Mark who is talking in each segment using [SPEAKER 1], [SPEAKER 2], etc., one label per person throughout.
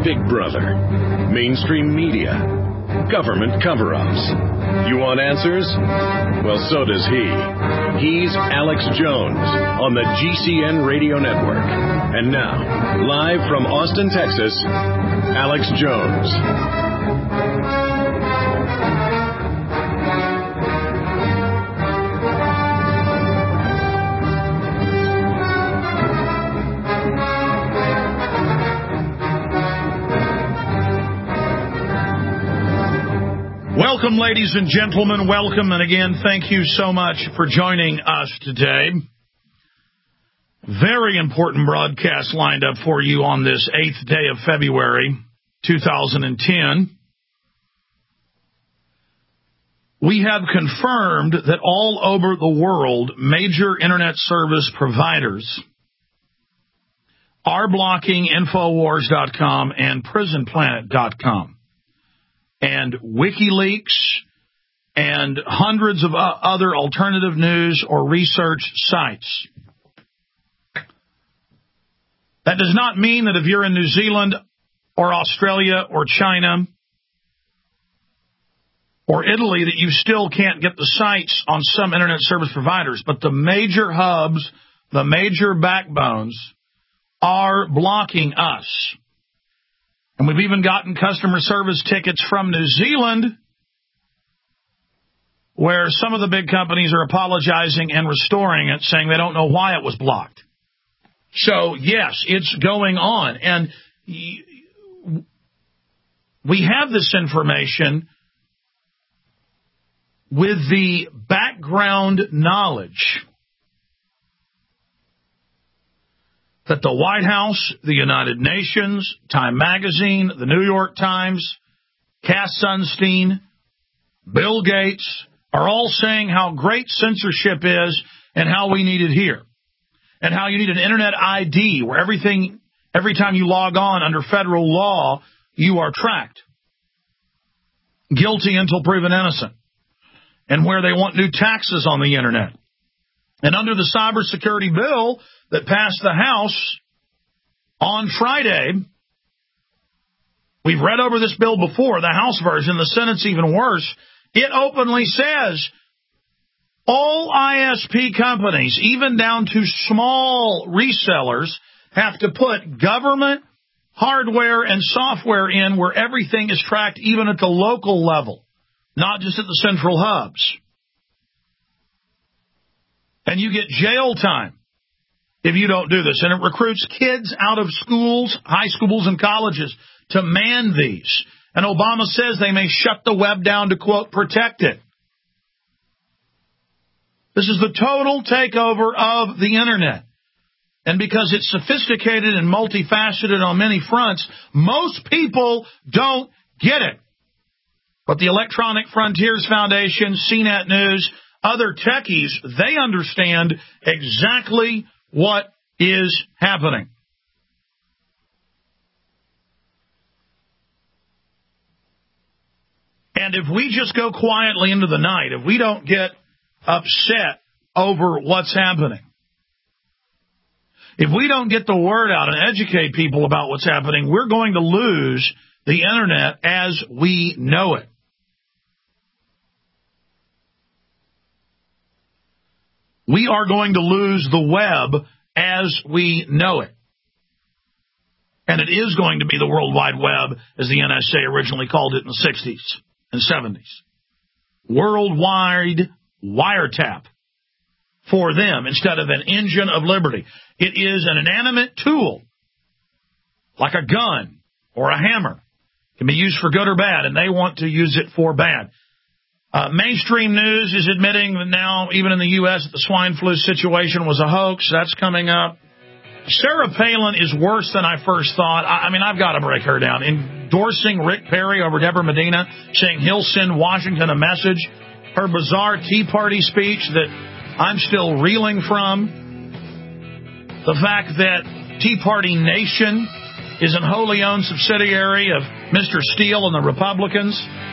[SPEAKER 1] Big Brother, mainstream media, government cover-ups. You want answers? Well, so does he. He's Alex Jones on the GCN Radio Network. And now, live from Austin, Texas, Alex Jones.
[SPEAKER 2] Welcome, ladies and gentlemen. Welcome. And again, thank you so much for joining us today. Very important broadcast lined up for you on this 8th day of February, 2010. We have confirmed that all over the world, major internet service providers are blocking Infowars.com and PrisonPlanet.com. And WikiLeaks and hundreds of other alternative news or research sites. That does not mean that if you're in New Zealand or Australia or China or Italy that you still can't get the sites on some internet service providers. But the major hubs, the major backbones are blocking us. And we've even gotten customer service tickets from New Zealand where some of the big companies are apologizing and restoring it, saying they don't know why it was blocked. So, yes, it's going on. And we have this information with the background knowledge that the White House, the United Nations, Time Magazine, the New York Times, Cass Sunstein, Bill Gates are all saying how great censorship is and how we need it here. And how you need an internet ID where every time you log on under federal law, you are tracked. Guilty until proven innocent. And where they want new taxes on the internet. And under the cybersecurity bill that passed the House on Friday, we've read over this bill before, the House version, the Senate's even worse. It openly says all ISP companies, even down to small resellers, have to put government hardware and software in where everything is tracked even at the local level, not just at the central hubs. And you get jail time if you don't do this. And it recruits kids out of schools, high schools and colleges to man these. And Obama says they may shut the web down to, quote, protect it. This is the total takeover of the internet. And because it's sophisticated and multifaceted on many fronts, most people don't get it. But the Electronic Frontiers Foundation, CNET News, other techies, they understand exactly what is happening. And if we just go quietly into the night, if we don't get upset over what's happening, if we don't get the word out and educate people about what's happening, we're going to lose the internet as we know it. We are going to lose the web as we know it. And it is going to be the World Wide Web, as the NSA originally called it in the 60s and 70s. Worldwide wiretap for them instead of an engine of liberty. It is an inanimate tool, like a gun or a hammer. It can be used for good or bad, and they want to use it for bad. Mainstream news is admitting that now, even in the U.S., that the swine flu situation was a hoax. That's coming up. Sarah Palin is worse than I first thought. I mean, I've got to break her down. Endorsing Rick Perry over Deborah Medina, saying he'll send Washington a message. Her bizarre Tea Party speech that I'm still reeling from. The fact that Tea Party Nation is an wholly owned subsidiary of Mr. Steele and the Republicans.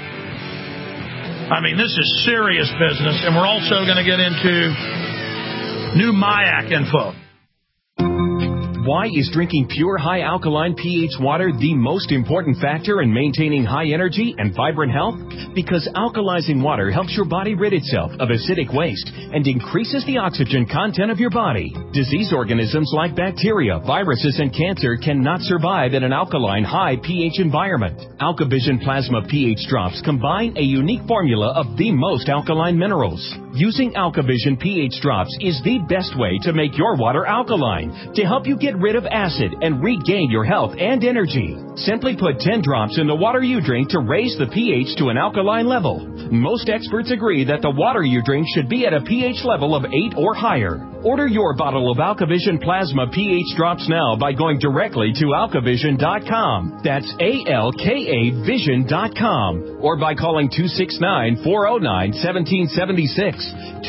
[SPEAKER 2] I mean, this is serious business, and we're also going to get into new MIAC info.
[SPEAKER 3] why is drinking pure high alkaline pH water the most important factor in maintaining high energy and vibrant health? Because alkalizing water helps your body rid itself of acidic waste and increases the oxygen content of your body. Disease organisms like bacteria, viruses, and cancer cannot survive in an alkaline high pH environment. AlkaVision Plasma pH drops combine a unique formula of the most alkaline minerals. Using AlkaVision pH drops is the best way to make your water alkaline to help you get rid of acid and regain your health and energy. Simply put 10 drops in the water you drink to raise the pH to an alkaline level. Most experts agree that the water you drink should be at a pH level of 8 or higher. Order your bottle of AlkaVision Plasma pH drops now by going directly to alkavision.com. That's ALKAvision.com. Or by calling 269-409-1776.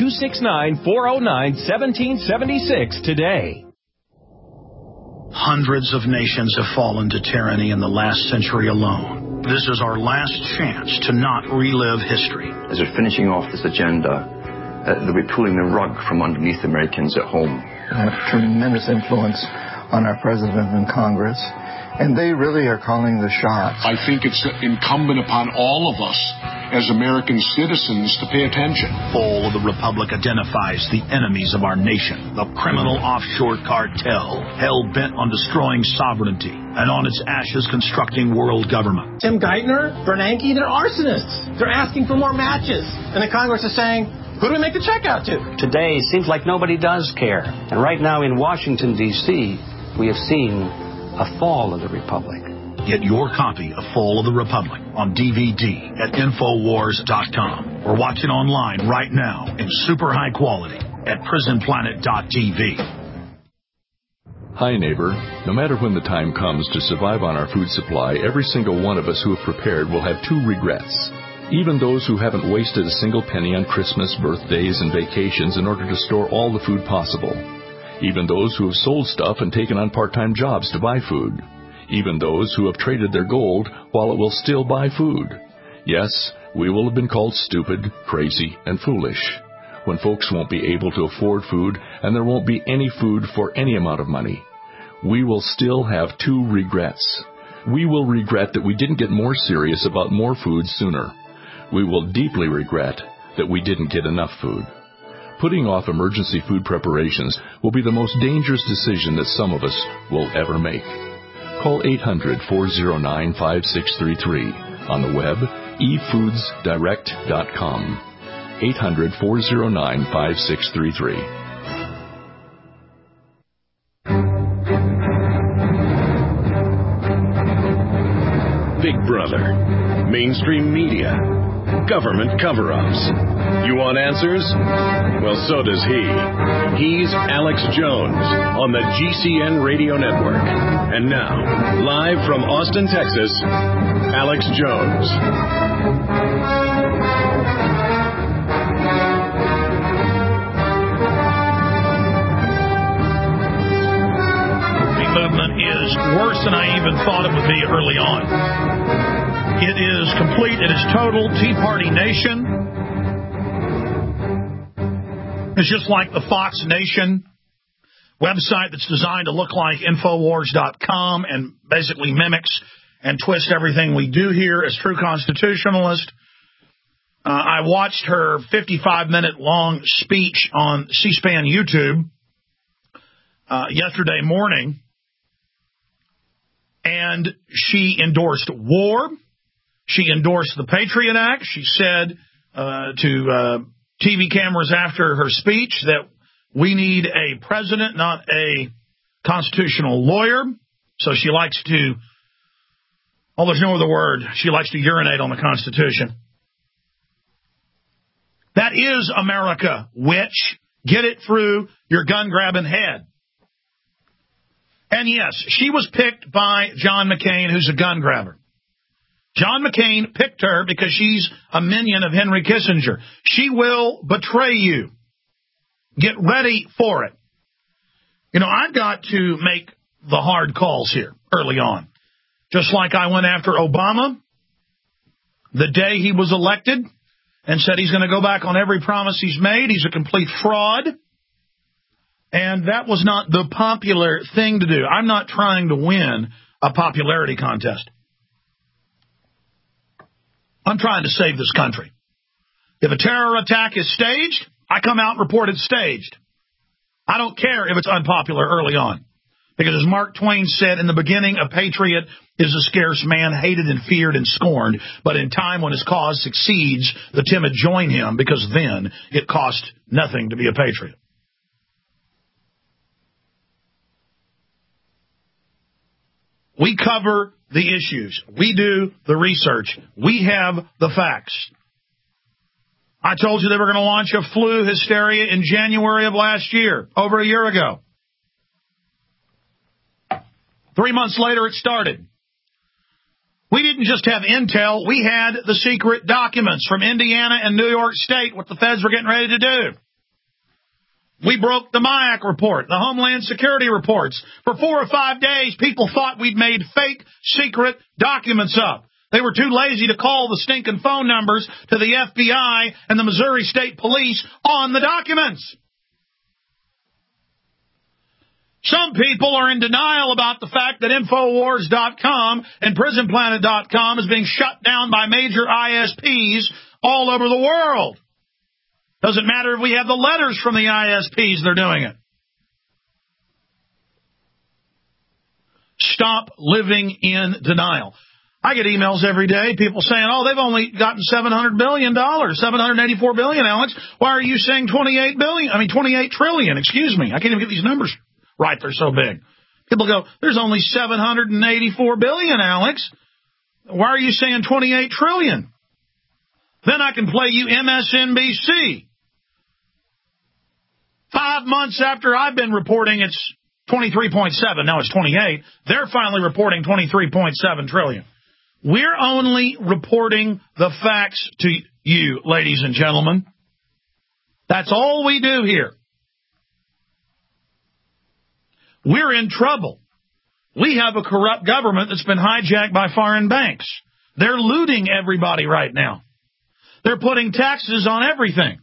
[SPEAKER 3] 269-409-1776 today.
[SPEAKER 2] Hundreds of nations have fallen to tyranny in the last century alone. This is our last chance to not relive history.
[SPEAKER 4] As they're finishing off this agenda, they'll be pulling the rug from underneath Americans at home.
[SPEAKER 5] Have tremendous influence on our president and Congress, and they really are calling the shots.
[SPEAKER 6] I think it's incumbent upon all of us as American citizens to pay attention.
[SPEAKER 2] Fall of the Republic identifies the enemies of our nation, the criminal offshore cartel, hell-bent on destroying sovereignty, and on its ashes constructing world government.
[SPEAKER 7] Tim Geithner, Bernanke, they're arsonists. They're asking for more matches. And the Congress is saying, who do we make the check out to?
[SPEAKER 8] Today, it seems like nobody does care. And right now in Washington, D.C., we have seen a fall of the Republic.
[SPEAKER 2] Get your copy of Fall of the Republic on DVD at Infowars.com or watch it online right now in super high quality at PrisonPlanet.tv.
[SPEAKER 9] Hi, neighbor. No matter when the time comes to survive on our food supply, every single one of us who have prepared will have two regrets. Even those who haven't wasted a single penny on Christmas, birthdays, and vacations in order to store all the food possible. Even those who have sold stuff and taken on part-time jobs to buy food. Even those who have traded their gold while it will still buy food. Yes, we will have been called stupid, crazy, and foolish when folks won't be able to afford food and there won't be any food for any amount of money. We will still have two regrets. We will regret that we didn't get more serious about more food sooner. We will deeply regret that we didn't get enough food. Putting off emergency food preparations will be the most dangerous decision that some of us will ever make. Call 800-409-5633. On the web, efoodsdirect.com. 800-409-5633.
[SPEAKER 1] Big Brother, mainstream media, government cover-ups. You want answers? Well, so does he. He's Alex Jones on the GCN Radio Network. And now, live from Austin, Texas, Alex Jones.
[SPEAKER 2] The movement is worse than I even thought it would be early on. It is complete. It is total Tea Party Nation. It's just like the Fox Nation website that's designed to look like Infowars.com and basically mimics and twists everything we do here as true constitutionalists. I watched her 55-minute long speech on C-SPAN YouTube yesterday morning, and she endorsed war. She endorsed the Patriot Act. She said to TV cameras after her speech that we need a president, not a constitutional lawyer. So she likes to, there's no other word, she likes to urinate on the Constitution. That is America, witch. Get it through your gun-grabbing head. And yes, she was picked by John McCain, who's a gun grabber. John McCain picked her because she's a minion of Henry Kissinger. She will betray you. Get ready for it. You know, I've got to make the hard calls here early on. Just like I went after Obama the day he was elected and said he's going to go back on every promise he's made. He's a complete fraud. And that was not the popular thing to do. I'm not trying to win a popularity contest. I'm trying to save this country. If a terror attack is staged, I come out and report it's staged. I don't care if it's unpopular early on. Because as Mark Twain said in the beginning, a patriot is a scarce man, hated and feared and scorned. But in time when his cause succeeds, the timid join him, because then it costs nothing to be a patriot. We cover the issues. We do the research. We have the facts. I told you they were going to launch a flu hysteria in January of last year, over a year ago. 3 months later, it started. We didn't just have intel. We had the secret documents from Indiana and New York State, what the feds were getting ready to do. We broke the MIAC report, the Homeland Security reports. For 4 or 5 days, people thought we'd made fake secret documents up. They were too lazy to call the stinking phone numbers to the FBI and the Missouri State Police on the documents. Some people are in denial about the fact that Infowars.com and PrisonPlanet.com is being shut down by major ISPs all over the world. Doesn't matter if we have the letters from the ISPs, they're doing it. Stop living in denial. I get emails every day, people saying, oh, they've only gotten $700 billion, $784 billion, Alex. Why are you saying 28 trillion, excuse me. I can't even get these numbers right, they're so big. People go, there's only 784 billion, Alex. Why are you saying 28 trillion? Then I can play you MSNBC. 5 months after I've been reporting it's 23.7, now it's 28, they're finally reporting 23.7 trillion. We're only reporting the facts to you, ladies and gentlemen. That's all we do here. We're in trouble. We have a corrupt government that's been hijacked by foreign banks. They're looting everybody right now. They're putting taxes on everything.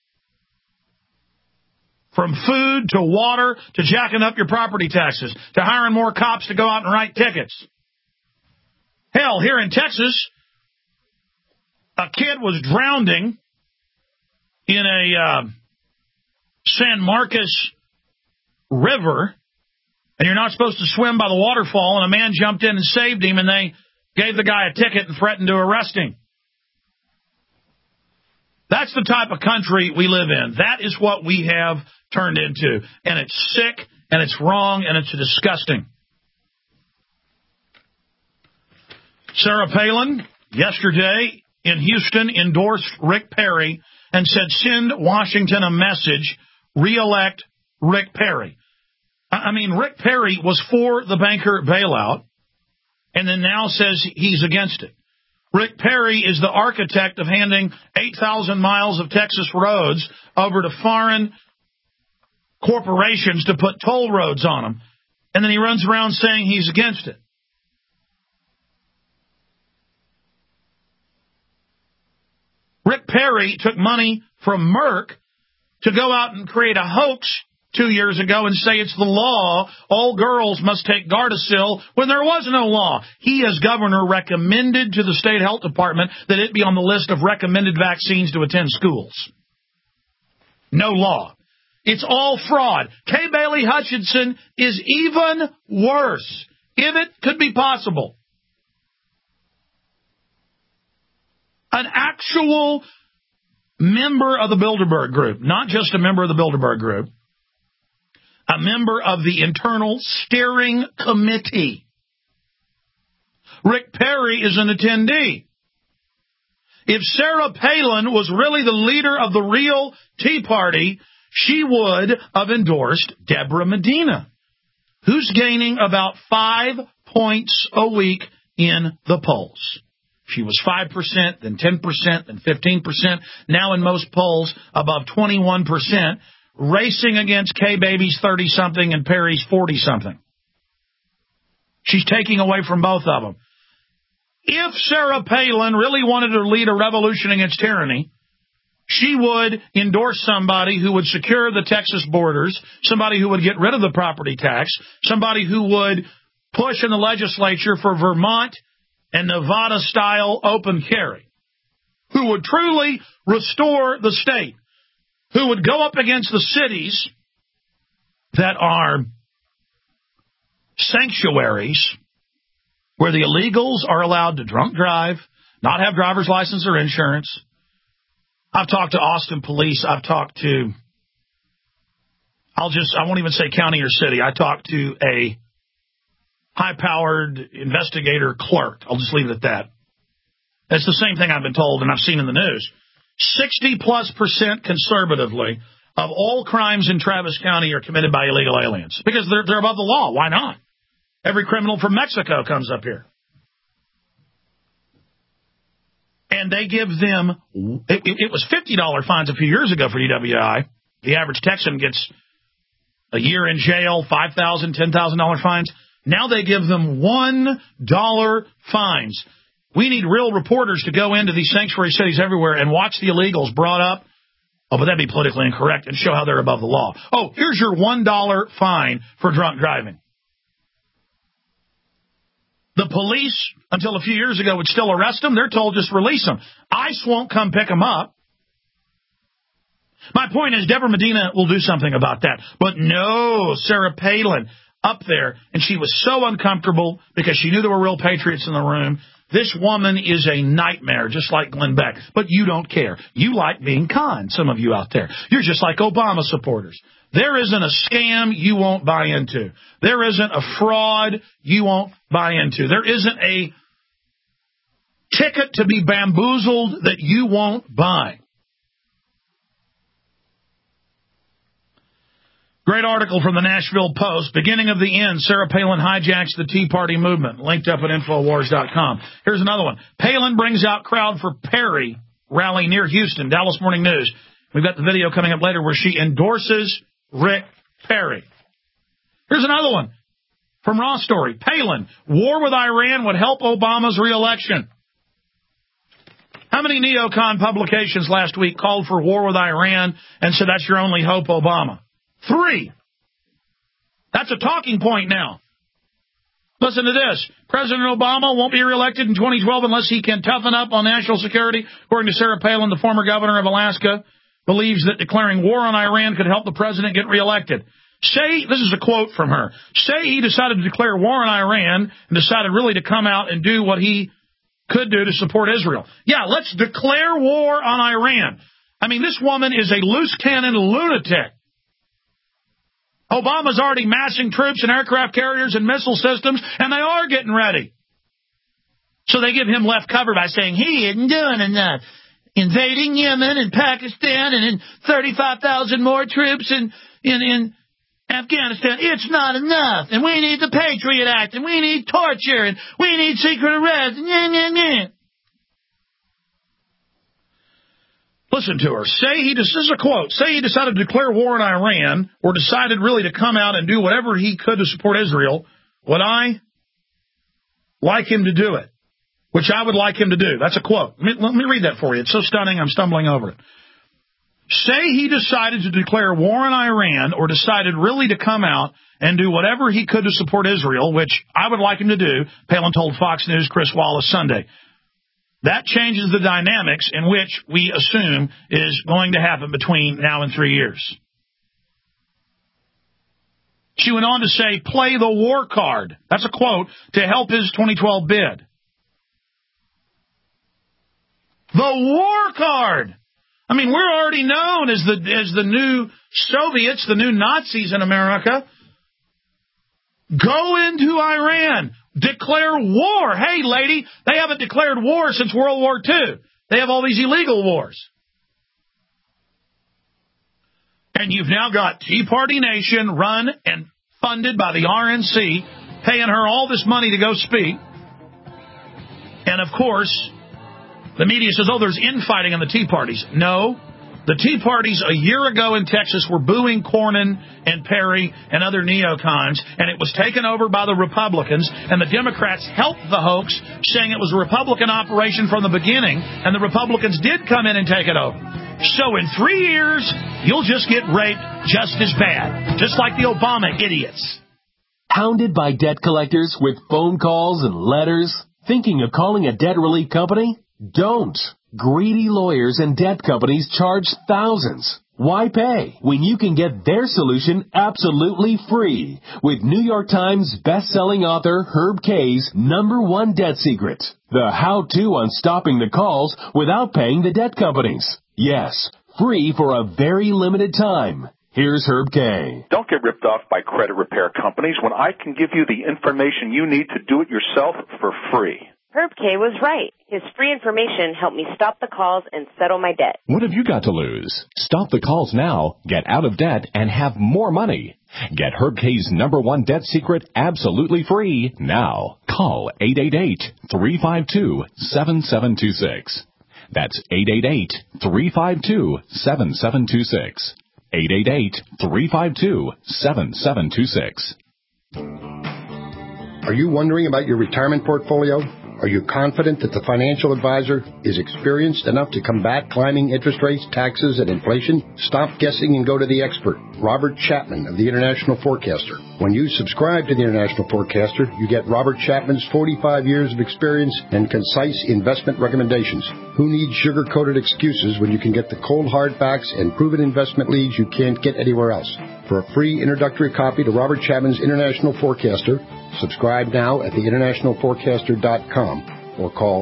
[SPEAKER 2] From food to water to jacking up your property taxes to hiring more cops to go out and write tickets. Hell, here in Texas, a kid was drowning in a San Marcos river. And you're not supposed to swim by the waterfall, and a man jumped in and saved him, and they gave the guy a ticket and threatened to arrest him. That's the type of country we live in. That is what we have turned into. And it's sick, and it's wrong, and it's disgusting. Sarah Palin, yesterday in Houston, endorsed Rick Perry and said, send Washington a message, re-elect Rick Perry. I mean, Rick Perry was for the banker bailout and then now says he's against it. Rick Perry is the architect of handing 8,000 miles of Texas roads over to foreign corporations to put toll roads on them. And then he runs around saying he's against it. Rick Perry took money from Merck to go out and create a hoax 2 years ago and say it's the law, all girls must take Gardasil, when there was no law. He, as governor, recommended to the state health department that it be on the list of recommended vaccines to attend schools. No law. It's all fraud. Kay Bailey Hutchinson is even worse, if it could be possible. An actual member of the Bilderberg Group, not just a member of the Bilderberg Group, a member of the internal steering committee. Rick Perry is an attendee. If Sarah Palin was really the leader of the real Tea Party, she would have endorsed Deborah Medina, who's gaining about 5 points a week in the polls. She was 5%, then 10%, then 15%, now in most polls above 21%, racing against K-Baby's 30-something and Perry's 40-something. She's taking away from both of them. If Sarah Palin really wanted to lead a revolution against tyranny, she would endorse somebody who would secure the Texas borders, somebody who would get rid of the property tax, somebody who would push in the legislature for Vermont and Nevada-style open carry, who would truly restore the state, who would go up against the cities that are sanctuaries where the illegals are allowed to drunk drive, not have driver's license or insurance. I've talked to Austin police. I've talked to, I won't even say county or city. I talked to a high-powered investigator clerk. I'll just leave it at that. That's the same thing I've been told and I've seen in the news. 60+% conservatively of all crimes in Travis County are committed by illegal aliens because they're above the law. Why not? Every criminal from Mexico comes up here. And they give them, it was $50 fines a few years ago for DWI. The average Texan gets a year in jail, $5,000, $10,000 fines. Now they give them $1 fines. We need real reporters to go into these sanctuary cities everywhere and watch the illegals brought up. Oh, but that'd be politically incorrect and show how they're above the law. Oh, here's your $1 fine for drunk driving. The police, until a few years ago, would still arrest them. They're told just release them. ICE won't come pick them up. My point is Deborah Medina will do something about that. But no, Sarah Palin up there, and she was so uncomfortable because she knew there were real patriots in the room. This woman is a nightmare, just like Glenn Beck. But you don't care. You like being kind, some of you out there. You're just like Obama supporters. There isn't a scam you won't buy into. There isn't a fraud you won't buy into. There isn't a ticket to be bamboozled that you won't buy. Great article from the Nashville Post. Beginning of the end, Sarah Palin hijacks the Tea Party movement. Linked up at Infowars.com. Here's another one. Palin brings out crowd for Perry rally near Houston. Dallas Morning News. We've got the video coming up later where she endorses Rick Perry. Here's another one from Raw Story. Palin, war with Iran would help Obama's reelection. How many neocon publications last week called for war with Iran and said that's your only hope, Obama? 3. That's a talking point now. Listen to this. President Obama won't be reelected in 2012 unless he can toughen up on national security. According to Sarah Palin, the former governor of Alaska, believes that declaring war on Iran could help the president get reelected. This is a quote from her. Say he decided to declare war on Iran and decided really to come out and do what he could do to support Israel. Yeah, let's declare war on Iran. I mean, this woman is a loose cannon lunatic. Obama's already massing troops and aircraft carriers and missile systems, and they are getting ready. So they give him left cover by saying he isn't doing enough. Invading Yemen and Pakistan and 35,000 more troops in Afghanistan, it's not enough. And we need the Patriot Act, and we need torture, and we need secret arrest. Listen to her. This is a quote. Say he decided to declare war on Iran or decided really to come out and do whatever he could to support Israel. Would I like him to do it? Which I would like him to do. That's a quote. Let me read that for you. It's so stunning, I'm stumbling over it. Say he decided to declare war on Iran or decided really to come out and do whatever he could to support Israel, which I would like him to do, Palin told Fox News' Chris Wallace Sunday. That changes the dynamics in which we assume is going to happen between now and 3 years. She went on to say, play the war card. That's a quote to help his 2012 bid. The war card. I mean, we're already known as the new Soviets, the new Nazis in America. Go into Iran. Declare war. Hey, lady, they haven't declared war since World War II. They have all these illegal wars. And you've now got Tea Party Nation run and funded by the RNC, paying her all this money to go speak. And, of course, the media says, oh, there's infighting in the Tea Parties. No. The Tea Parties a year ago in Texas were booing Cornyn and Perry and other neocons, and it was taken over by the Republicans, and the Democrats helped the hoax, saying it was a Republican operation from the beginning, and the Republicans did come in and take it over. So in 3 years, you'll just get raped just as bad, just like the Obama idiots.
[SPEAKER 3] Hounded by debt collectors with phone calls and letters? Thinking of calling a debt relief company? Don't. Greedy lawyers and debt companies charge thousands. Why pay when you can get their solution absolutely free with New York Times best-selling author Herb Kay's #1 debt secret, the how-to on stopping the calls without paying the debt companies. Yes, free for a very limited time. Here's Herb Kay.
[SPEAKER 10] Don't get ripped off by credit repair companies when I can give you the information you need to do it yourself for free.
[SPEAKER 11] Herb Kay was right. His free information helped me stop the calls and settle my debt.
[SPEAKER 3] What have you got to lose? Stop the calls now, get out of debt, and have more money. Get Herb Kay's #1 debt secret absolutely free now. Call 888-352-7726. That's 888-352-7726. 888-352-7726.
[SPEAKER 12] Are you wondering about your retirement portfolio? Are you confident that the financial advisor is experienced enough to combat climbing interest rates, taxes, and inflation? Stop guessing and go to the expert, Robert Chapman of the International Forecaster. When you subscribe to the International Forecaster, you get Robert Chapman's 45 years of experience and concise investment recommendations. Who needs sugar-coated excuses when you can get the cold hard facts and proven investment leads you can't get anywhere else? For a free introductory copy to Robert Chapman's International Forecaster, subscribe now at theinternationalforecaster.com or call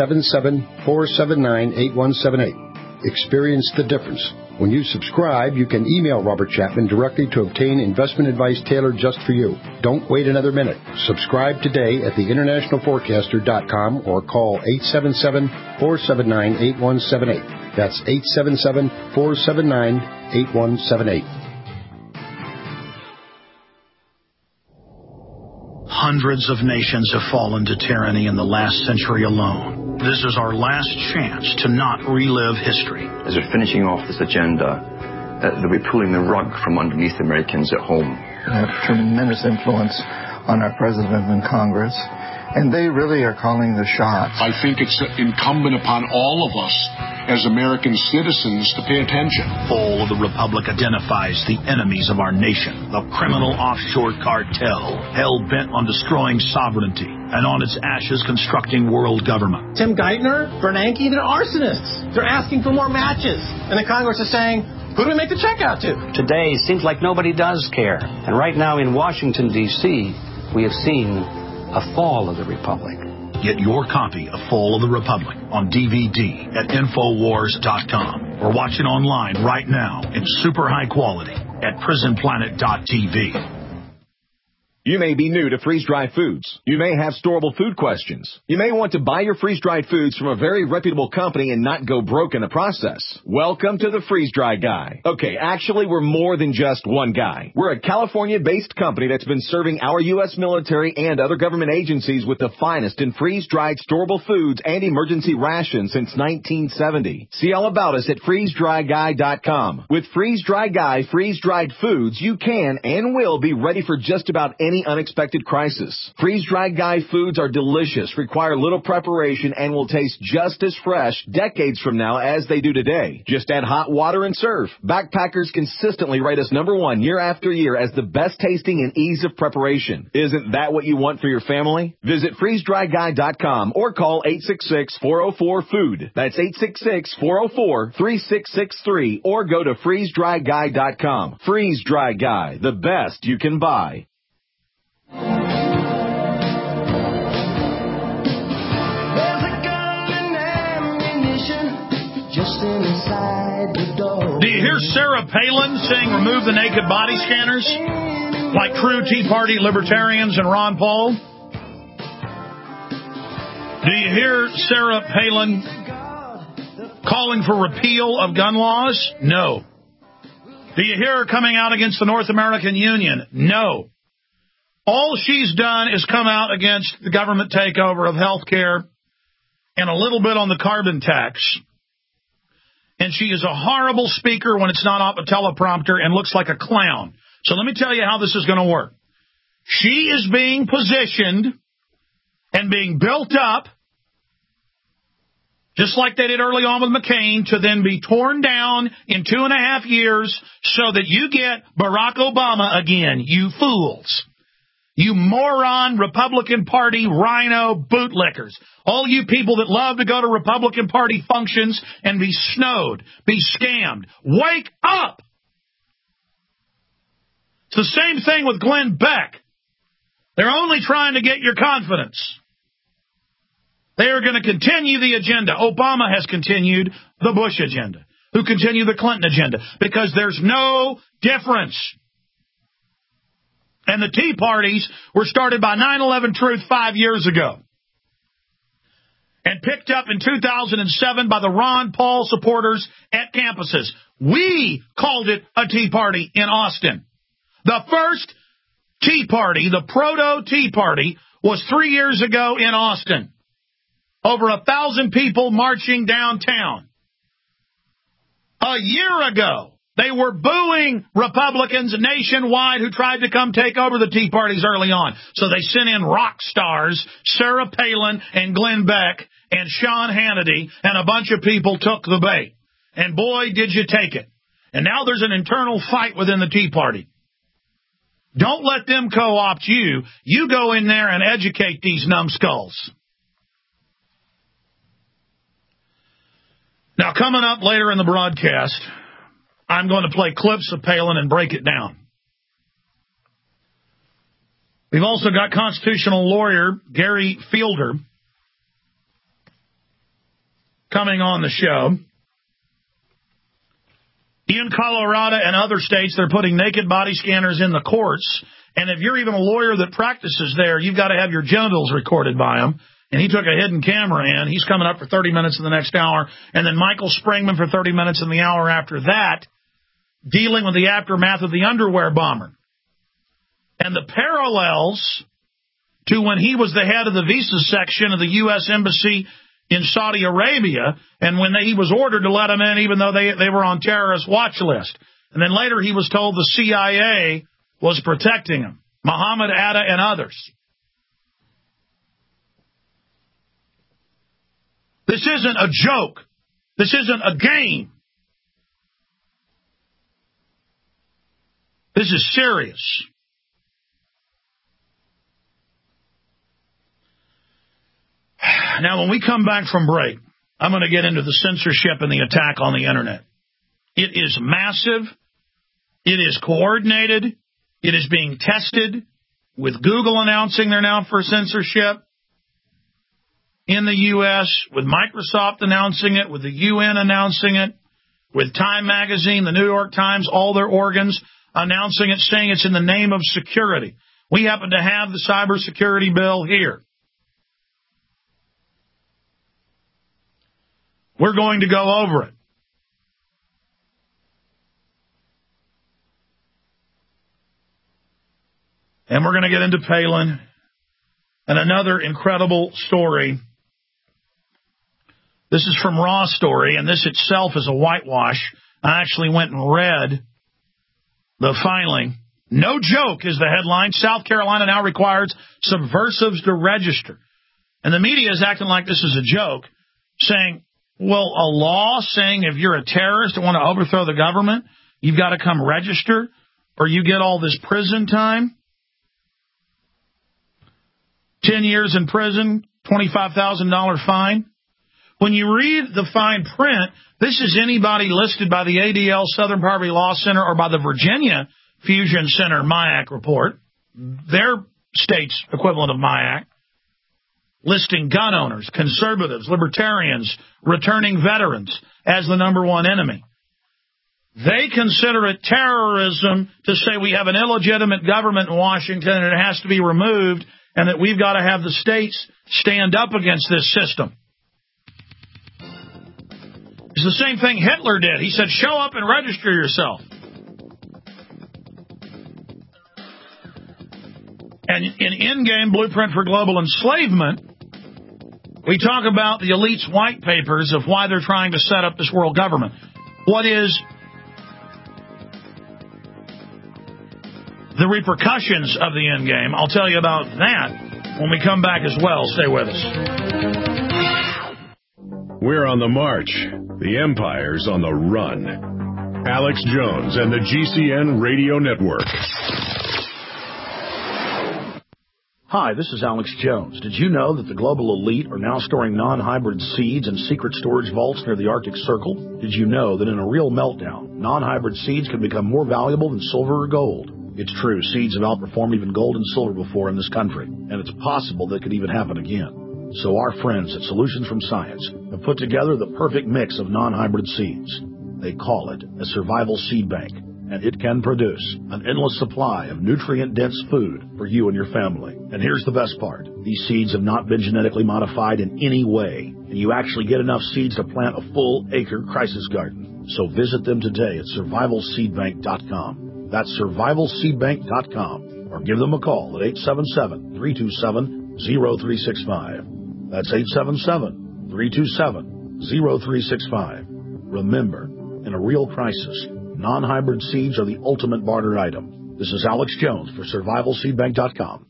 [SPEAKER 12] 877-479-8178. Experience the difference. When you subscribe, you can email Robert Chapman directly to obtain investment advice tailored just for you. Don't wait another minute. Subscribe today at theinternationalforecaster.com or call 877-479-8178. That's 877-479-8178.
[SPEAKER 2] Hundreds of nations have fallen to tyranny in the last century alone. This is our last chance to not relive history.
[SPEAKER 4] As they're finishing off this agenda, they'll be pulling the rug from underneath Americans at home.
[SPEAKER 5] They have tremendous influence on our president and Congress, and they really are calling the shots.
[SPEAKER 6] I think it's incumbent upon all of us as American citizens to pay attention.
[SPEAKER 2] Fall of the Republic identifies the enemies of our nation, the criminal offshore cartel, hell-bent on destroying sovereignty, and on its ashes constructing world government.
[SPEAKER 7] Tim Geithner, Bernanke, they're arsonists. They're asking for more matches. And the Congress is saying, who do we make the check out to?
[SPEAKER 8] Today seems like nobody does care. And right now in Washington, D.C., we have seen a fall of the Republic.
[SPEAKER 2] Get your copy of Fall of the Republic on DVD at Infowars.com or watch it online right now in super high quality at PrisonPlanet.tv.
[SPEAKER 13] You may be new to freeze-dried foods. You may have storable food questions. You may want to buy your freeze-dried foods from a very reputable company and not go broke in the process. Welcome to the Freeze-Dry Guy. Okay, actually, we're more than just one guy. We're a California-based company that's been serving our U.S. military and other government agencies with the finest in freeze-dried storable foods and emergency rations since 1970. See all about us at freezedryguy.com. With Freeze-Dry Guy freeze-dried foods, you can and will be ready for just about any unexpected crisis. Freeze-Dried Guy foods are delicious, require little preparation, and will taste just as fresh decades from now as they do today. Just add hot water and serve. Backpackers consistently rate us #1 year after year as the best tasting and ease of preparation. Isn't that what you want for your family? Visit freezedryguy.com or call 866-404-FOOD. That's 866-404-3663 or go to freezedryguy.com. Freeze Dry Guy, the best you can buy.
[SPEAKER 2] Do you hear Sarah Palin saying remove the naked body scanners like true Tea Party libertarians and Ron Paul? Do you hear Sarah Palin calling for repeal of gun laws? No. Do you hear her coming out against the North American Union? No. All she's done is come out against the government takeover of health care and a little bit on the carbon tax. And she is a horrible speaker when it's not off a teleprompter and looks like a clown. So let me tell you how this is going to work. She is being positioned and being built up just like they did early on with McCain, to then be torn down in 2.5 years so that you get Barack Obama again, you fools. You moron Republican Party rhino bootlickers. All you people that love to go to Republican Party functions and be snowed, be scammed. Wake up! It's the same thing with Glenn Beck. They're only trying to get your confidence. They are going to continue the agenda. Obama has continued the Bush agenda, who continue the Clinton agenda, because there's no difference. And the Tea Parties were started by 9/11 Truth 5 years ago and picked up in 2007 by the Ron Paul supporters at campuses. We called it a Tea Party in Austin. The first Tea Party, the proto-Tea Party, was 3 years ago in Austin. Over 1,000 people marching downtown. A year ago, they were booing Republicans nationwide who tried to come take over the Tea Parties early on. So they sent in rock stars, Sarah Palin and Glenn Beck and Sean Hannity, and a bunch of people took the bait. And boy, did you take it. And now there's an internal fight within the Tea Party. Don't let them co-opt you. You go in there and educate these numbskulls. Now, coming up later in the broadcast, I'm going to play clips of Palin and break it down. We've also got constitutional lawyer Gary Fielder coming on the show. In Colorado and other states, they're putting naked body scanners in the courts. And if you're even a lawyer that practices there, you've got to have your genitals recorded by them. And he took a hidden camera in. He's coming up for 30 minutes in the next hour. And then Michael Springman for 30 minutes in the hour after that, dealing with the aftermath of the underwear bomber. And the parallels to when he was the head of the visa section of the U.S. Embassy in Saudi Arabia, and when he was ordered to let them in even though they were on terrorist watch list. And then later he was told the CIA was protecting him, Muhammad Atta and others. This isn't a joke. This isn't a game. This is serious. Now, when we come back from break, I'm going to get into the censorship and the attack on the Internet. It is massive. It is coordinated. It is being tested, with Google announcing they're now for censorship in the U.S., with Microsoft announcing it, with the UN announcing it, with Time Magazine, the New York Times, all their organs announcing it, saying it's in the name of security. We happen to have the cybersecurity bill here. We're going to go over it. And we're going to get into Palin and another incredible story. This is from Raw Story, and this itself is a whitewash. I actually went and read the filing. No joke is the headline. South Carolina now requires subversives to register. And the media is acting like this is a joke, saying, well, a law saying if you're a terrorist and want to overthrow the government, you've got to come register or you get all this prison time. 10 years in prison, $25,000 fine. When you read the fine print, this is anybody listed by the ADL Southern Poverty Law Center or by the Virginia Fusion Center MIAC report, their state's equivalent of MIAC, listing gun owners, conservatives, libertarians, returning veterans as the number one enemy. They consider it terrorism to say we have an illegitimate government in Washington and it has to be removed, and that we've got to have the states stand up against this system. It's the same thing Hitler did. He said, show up and register yourself. And in Endgame, Blueprint for Global Enslavement, we talk about the elite's white papers of why they're trying to set up this world government. What is the repercussions of the Endgame? I'll tell you about that when we come back as well. Stay with us.
[SPEAKER 1] We're on the march. The empire's on the run. Alex Jones and the GCN Radio Network.
[SPEAKER 2] Hi, this is Alex Jones. Did you know that the global elite are now storing non-hybrid seeds in secret storage vaults near the Arctic Circle? Did you know that in a real meltdown, non-hybrid seeds can become more valuable than silver or gold? It's true, seeds have outperformed even gold and silver before in this country, and it's possible that could even happen again. So our friends at Solutions from Science have put together the perfect mix of non-hybrid seeds. They call it a survival seed bank, and it can produce an endless supply of nutrient-dense food for you and your family. And here's the best part. These seeds have not been genetically modified in any way, and you actually get enough seeds to plant a full-acre crisis garden. So visit them today at survivalseedbank.com. That's survivalseedbank.com, or give them a call at 877-327-0365. That's 877-327-0365. Remember, in a real crisis, non-hybrid seeds are the ultimate barter item. This is Alex Jones for survivalseedbank.com.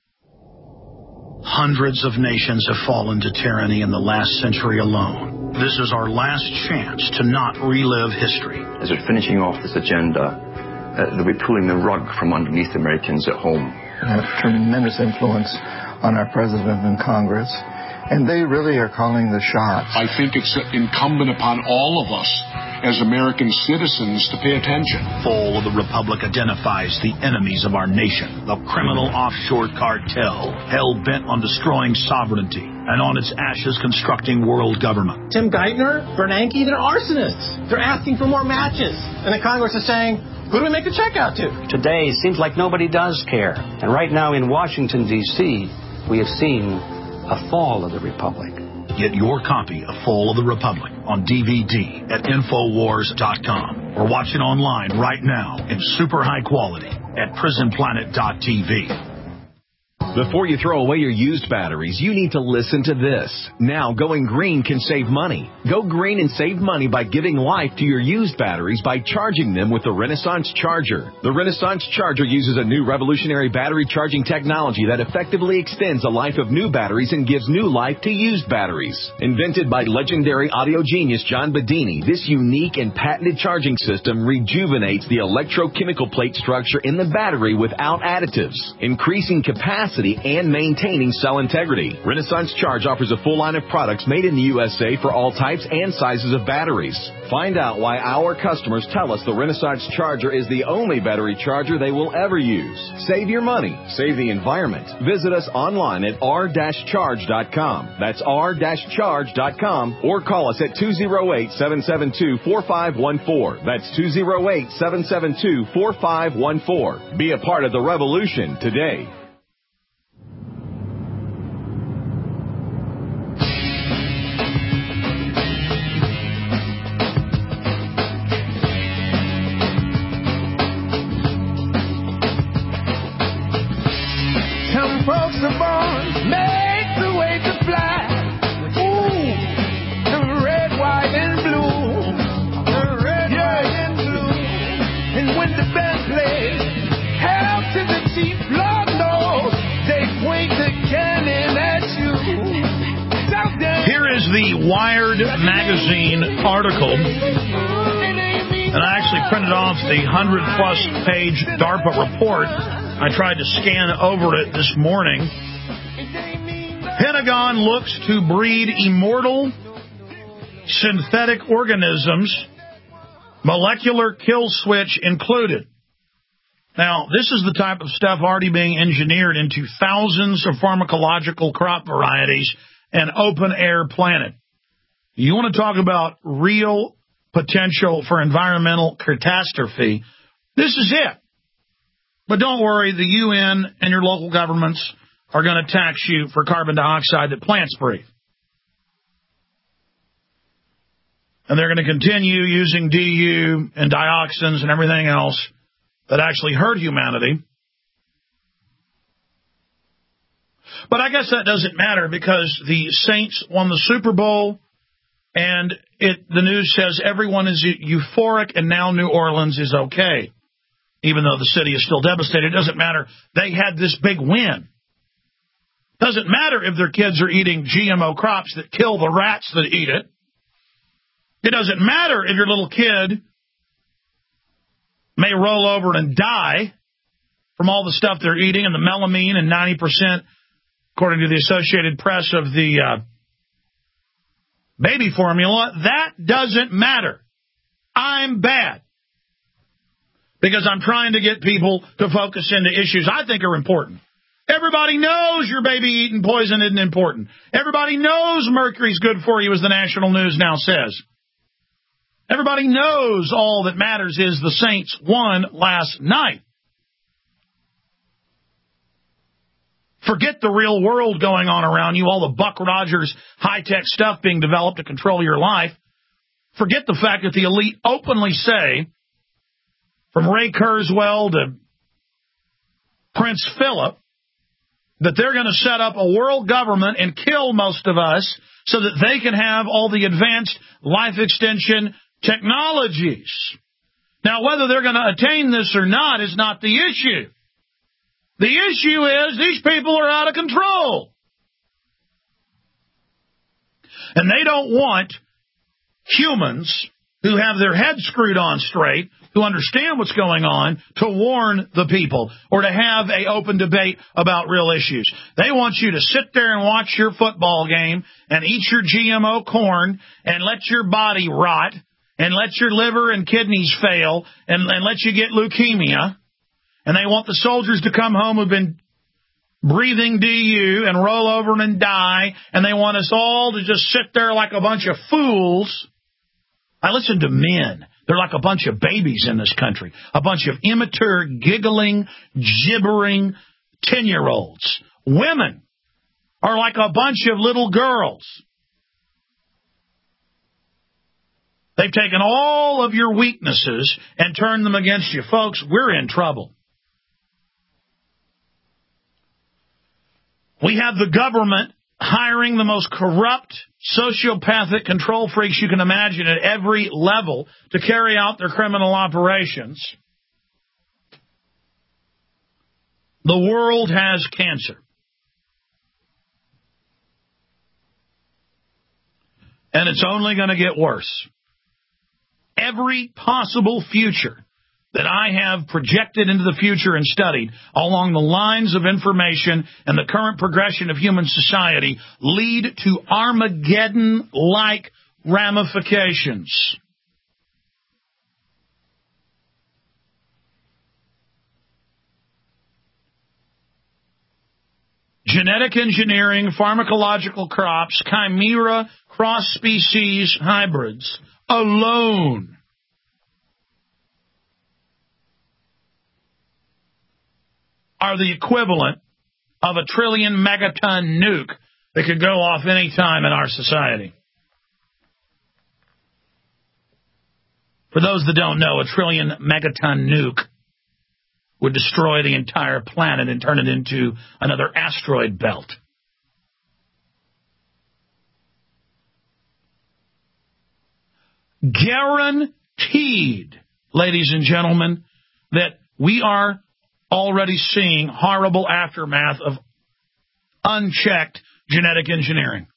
[SPEAKER 2] Hundreds of nations have fallen to tyranny in the last century alone. This is our last chance to not relive history.
[SPEAKER 4] As we're finishing off this agenda, they'll be pulling the rug from underneath Americans at home.
[SPEAKER 5] They have tremendous influence on our president and Congress, and they really are calling the shots.
[SPEAKER 6] I think it's incumbent upon all of us as American citizens to pay attention.
[SPEAKER 2] Fall of the Republic identifies the enemies of our nation, the criminal offshore cartel, hell-bent on destroying sovereignty, and on its ashes constructing world government.
[SPEAKER 7] Tim Geithner, Bernanke, they're arsonists. They're asking for more matches. And the Congress is saying, who do we make the check out to?
[SPEAKER 8] Today, it seems like nobody does care. And right now in Washington, D.C., we have seen a fall of the Republic.
[SPEAKER 2] Get your copy of Fall of the Republic on DVD at Infowars.com or watch it online right now in super high quality at PrisonPlanet.tv.
[SPEAKER 13] Before you throw away your used batteries, you need to listen to this. Now, going green can save money. Go green and save money by giving life to your used batteries by charging them with the Renaissance Charger. The Renaissance Charger uses a new revolutionary battery charging technology that effectively extends the life of new batteries and gives new life to used batteries. Invented by legendary audio genius John Bedini, this unique and patented charging system rejuvenates the electrochemical plate structure in the battery without additives, increasing capacity and maintaining cell integrity. Renaissance Charge offers a full line of products made in the USA for all types and sizes of batteries. Find out why our customers tell us the Renaissance Charger is the only battery charger they will ever use. Save your money. Save the environment. Visit us online at r-charge.com. That's r-charge.com, or call us at 208-772-4514. That's 208-772-4514. Be a part of the revolution today.
[SPEAKER 14] Folks are born, made the way to fly. Ooh, the red, white, and blue. The red, white, and blue. And when the band plays, hail to the chief, Lord knows, they point the cannon at you.
[SPEAKER 2] Here is the Wired magazine article. And I actually printed off the 100-plus page DARPA report. I tried to scan over it this morning. Pentagon looks to breed immortal synthetic organisms, molecular kill switch included. Now, this is the type of stuff already being engineered into thousands of pharmacological crop varieties and open-air planted. You want to talk about real potential for environmental catastrophe, this is it. But don't worry, the UN and your local governments are going to tax you for carbon dioxide that plants breathe. And they're going to continue using DU and dioxins and everything else that actually hurt humanity. But I guess that doesn't matter because the Saints won the Super Bowl, and the news says everyone is euphoric, and now New Orleans is okay. Even though the city is still devastated, it doesn't matter. They had this big win. Doesn't matter if their kids are eating GMO crops that kill the rats that eat it. It doesn't matter if your little kid may roll over and die from all the stuff they're eating and the melamine and 90%, according to the Associated Press, of the baby formula. That doesn't matter. I'm bad because I'm trying to get people to focus into issues I think are important. Everybody knows your baby eating poison isn't important. Everybody knows mercury's good for you, as the national news now says. Everybody knows all that matters is the Saints won last night. Forget the real world going on around you, all the Buck Rogers high-tech stuff being developed to control your life. Forget the fact that the elite openly say, from Ray Kurzweil to Prince Philip, that they're going to set up a world government and kill most of us so that they can have all the advanced life extension technologies. Now, whether they're going to attain this or not is not the issue. The issue is these people are out of control. And they don't want humans who have their heads screwed on straight, who understand what's going on, to warn the people or to have an open debate about real issues. They want you to sit there and watch your football game and eat your GMO corn and let your body rot and let your liver and kidneys fail and let you get leukemia. And they want the soldiers to come home who've been breathing DU and roll over and die. And they want us all to just sit there like a bunch of fools. I listen to men. They're like a bunch of babies in this country. A bunch of immature, giggling, gibbering 10-year-olds. Women are like a bunch of little girls. They've taken all of your weaknesses and turned them against you. Folks, we're in trouble. We have the government hiring the most corrupt, sociopathic control freaks you can imagine at every level to carry out their criminal operations. The world has cancer. And it's only going to get worse. Every possible future that I have projected into the future and studied along the lines of information and the current progression of human society lead to Armageddon-like ramifications. Genetic engineering, pharmacological crops, chimera, cross-species hybrids alone are the equivalent of a trillion megaton nuke that could go off any time in our society. For those that don't know, a trillion megaton nuke would destroy the entire planet and turn it into another asteroid belt. Guaranteed, ladies and gentlemen, that we are already seeing horrible aftermath of unchecked genetic engineering.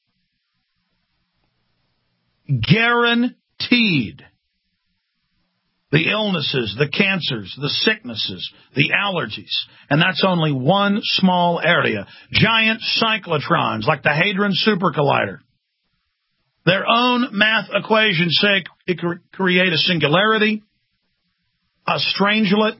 [SPEAKER 2] Guaranteed. The illnesses, the cancers, the sicknesses, the allergies. And that's only one small area. Giant cyclotrons like the Hadron Super Collider. Their own math equations say it could create a singularity, a strangelet,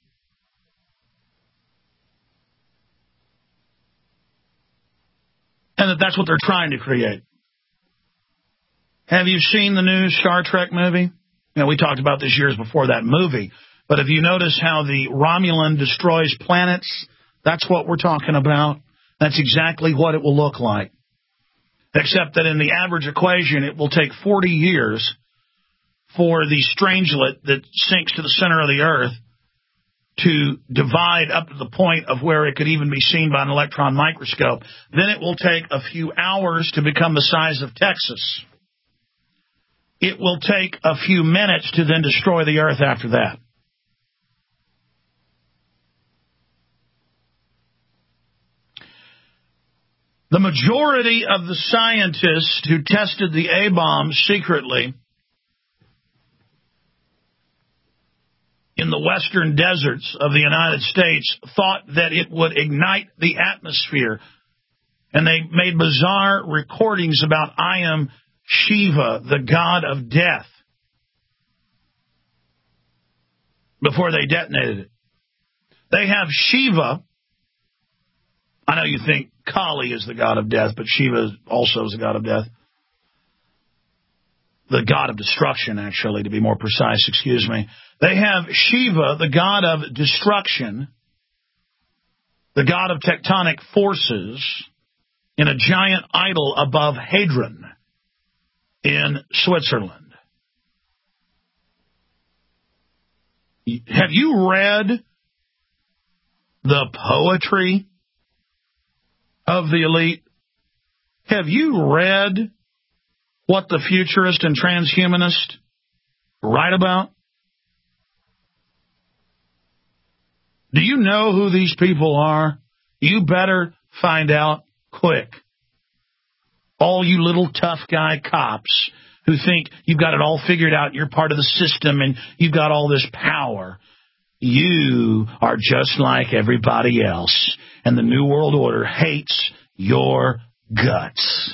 [SPEAKER 2] and that's what they're trying to create. Have you seen the new Star Trek movie? You know, we talked about this years before that movie. But if you notice how the Romulan destroys planets, that's what we're talking about. That's exactly what it will look like. Except that in the average equation, it will take 40 years for the strangelet that sinks to the center of the Earth to divide up to the point of where it could even be seen by an electron microscope. Then it will take a few hours to become the size of Texas. It will take a few minutes to then destroy the Earth after that. The majority of the scientists who tested the A-bomb secretly western deserts of the United States thought that it would ignite the atmosphere. And they made bizarre recordings about I am Shiva, the god of death, before they detonated it. They have Shiva. I know you think Kali is the god of death, but Shiva also is the god of death. The god of destruction, actually, to be more precise, excuse me. They have Shiva, the god of destruction, the god of tectonic forces, in a giant idol above Hadrian in Switzerland. Have you read the poetry of the elite? Have you read what the futurist and transhumanist write about? Do you know who these people are? You better find out quick. All you little tough guy cops who think you've got it all figured out, you're part of the system, and you've got all this power. You are just like everybody else, and the New World Order hates your guts.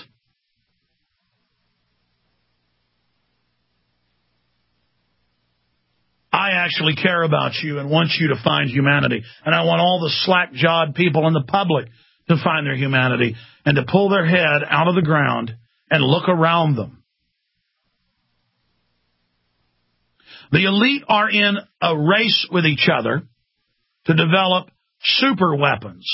[SPEAKER 2] I actually care about you and want you to find humanity. And I want all the slack-jawed people in the public to find their humanity and to pull their head out of the ground and look around them. The elite are in a race with each other to develop super weapons,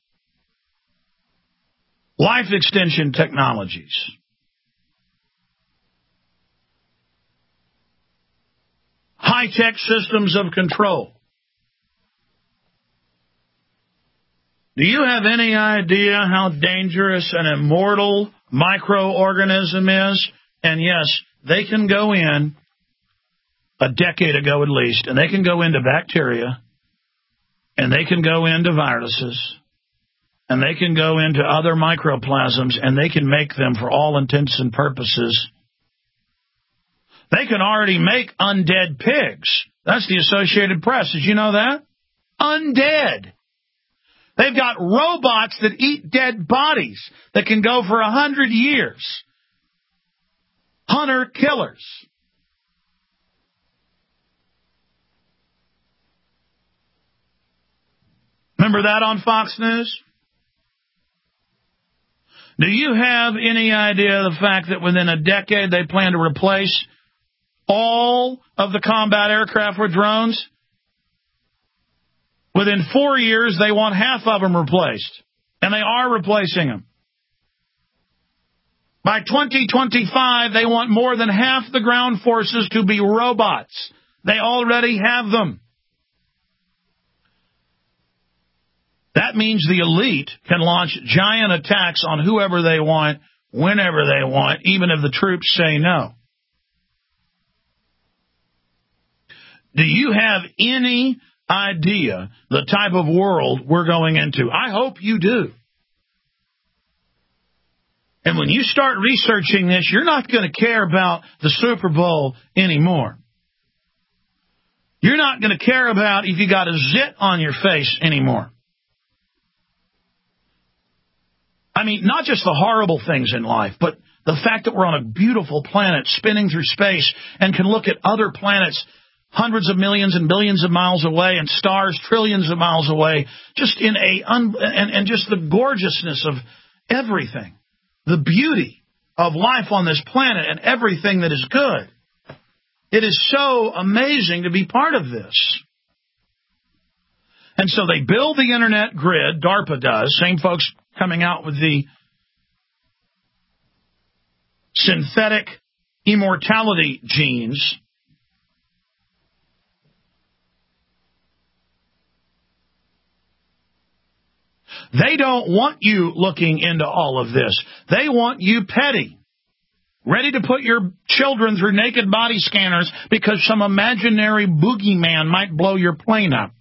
[SPEAKER 2] life extension technologies, high-tech systems of control. Do you have any idea how dangerous an immortal microorganism is? And yes, they can go in, a decade ago at least, and they can go into bacteria, and they can go into viruses, and they can go into other microplasms, and they can make them, for all intents and purposes, they can already make undead pigs. That's the Associated Press. Did you know that? Undead. They've got robots that eat dead bodies that can go for 100 years. Hunter-killers. Remember that on Fox News? Do you have any idea of the fact that within a decade they plan to replace all of the combat aircraft with drones? Within 4 years, they want half of them replaced. And they are replacing them. By 2025, they want more than half the ground forces to be robots. They already have them. That means the elite can launch giant attacks on whoever they want, whenever they want, even if the troops say no. Do you have any idea the type of world we're going into? I hope you do. And when you start researching this, you're not going to care about the Super Bowl anymore. You're not going to care about if you got a zit on your face anymore. I mean, not just the horrible things in life, but the fact that we're on a beautiful planet spinning through space and can look at other planets hundreds of millions and billions of miles away and stars trillions of miles away, just in and just the gorgeousness of everything, the beauty of life on this planet and everything that is good. It is so amazing to be part of this. And so they build the internet grid, DARPA does, same folks coming out with the synthetic immortality genes. They don't want you looking into all of this. They want you petty, ready to put your children through naked body scanners because some imaginary boogeyman might blow your plane up,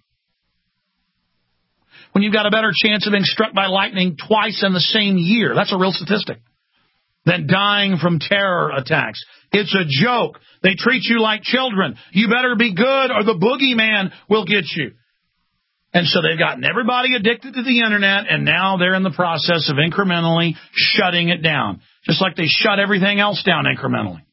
[SPEAKER 2] when you've got a better chance of being struck by lightning twice in the same year. That's a real statistic. than dying from terror attacks. It's a joke. They treat you like children. You better be good or the boogeyman will get you. And so they've gotten everybody addicted to the internet, and now they're in the process of incrementally shutting it down, just like they shut everything else down incrementally.